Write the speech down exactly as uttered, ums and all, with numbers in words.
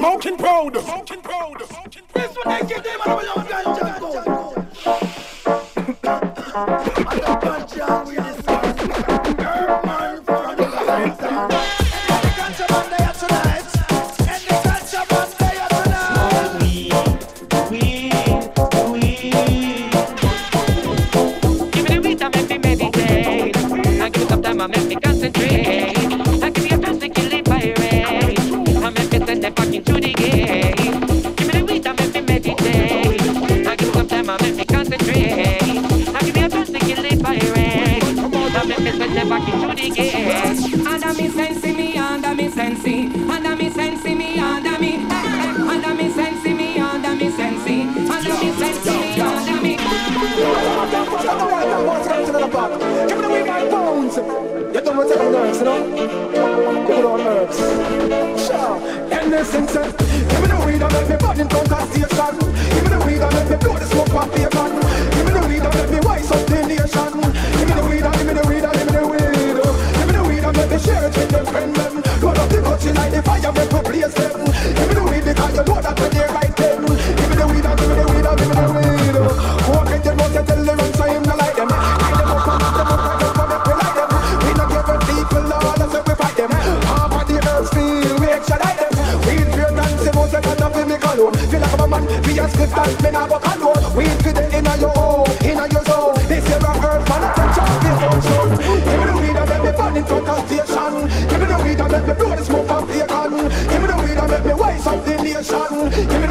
smoking proud. Smoking proud. This one they give them a young ganja go. I got ganja with this herb man from the light. And the ganja man they are tonight. And the ganja man they are tonight. Weed, weed, weed. Give me the weed and make me meditate. I give it some time and make me concentrate. I give you a chance to kill it by rain. I make me send them back into the game. Give me the weed and make me meditate. I give it some time and make me concentrate. I give you a chance to kill it by rain. I make me send them back into the game. Under me sensi me, under me sensi, under me sensi me, under me, under me sensi me, under me sensi, under me sensi me, under me. Give me the weed by pounds. You don't want to take nerves, you know? You put on herbs. Sure. And this insect. Give me the weed and let me burn in front of station. Give me the weed and let me blow the smoke off the pan. Give me the weed and let me wise up the nation. Give me the weed and give me the weed and give me the weed. Give me the weed and let me share it with them friends them. Load up the country like the fire make me blaze them. Give me the weed because you know that when they right them. Give me the weed and give me the weed and give me the weed. Walk in the mouth and tell them so him not like them. Hide them up and knock them up and just come up and like them. We not give them people all as if we fight them. Half of the earth feel we extradite them. Weed fear Nancy most of the time we make alone. Feel like I'm a man, we a script that me not walk alone. Weed for the inner your home, inner your zone. This year a earth man attention, this don't show. Give me the weed and let me burn in front of station. Give me the weed and let me blow the smoke off the gun. Give me the weed and let me wise up the nation. Give